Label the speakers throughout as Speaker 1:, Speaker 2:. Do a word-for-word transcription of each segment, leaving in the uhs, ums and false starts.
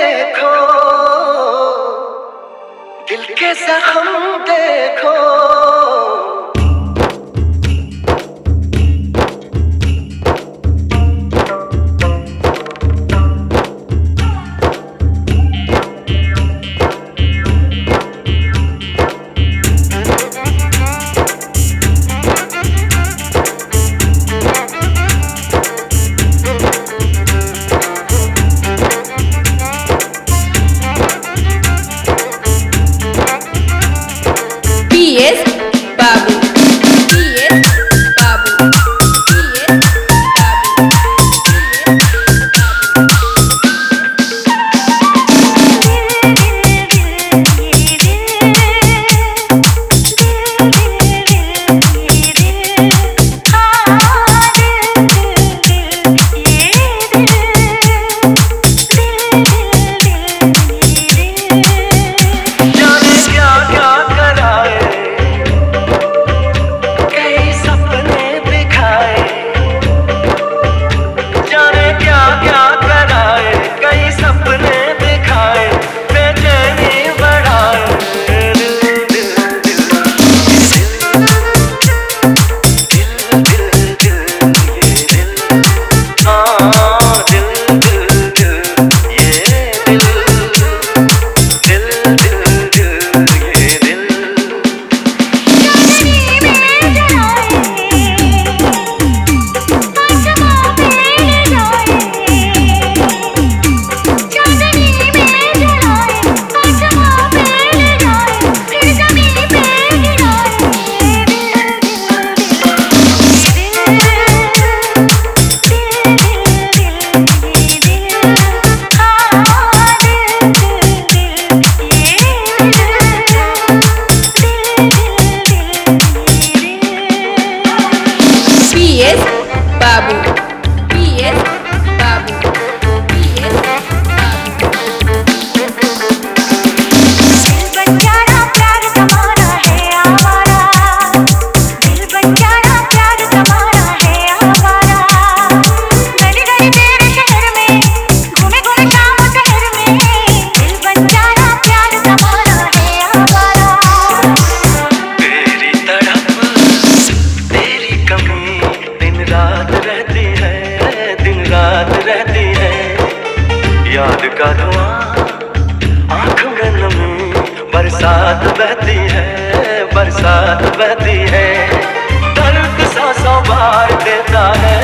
Speaker 1: देखो, दिल के जख्म देखो। याद का धुआं आँख में नमी, बरसात बहती है, बरसात बहती है, दर्द सा सौ बार देता है।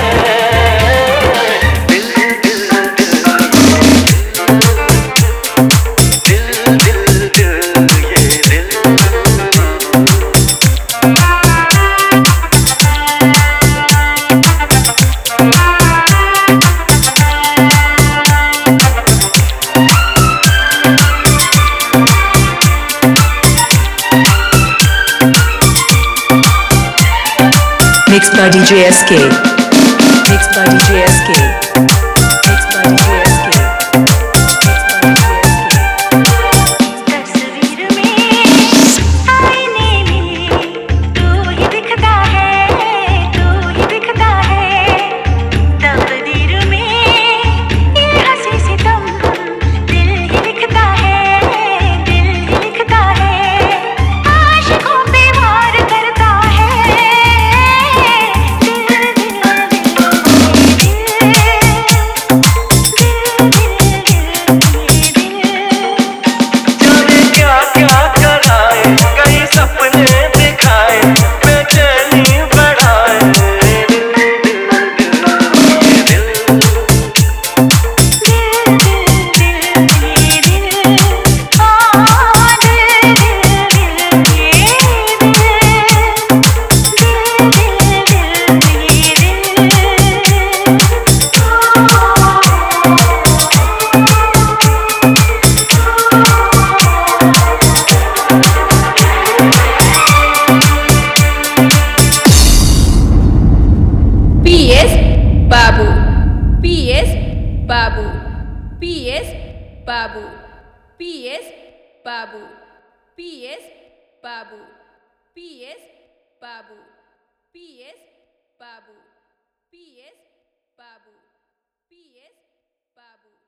Speaker 2: Mixed by D J S K. Mixed by D J S K. Mixed by D J S K.
Speaker 3: Babu, P S Babu, P S Babu, P S Babu, P S Babu, P S Babu, P S Babu, P S Babu, P S Babu.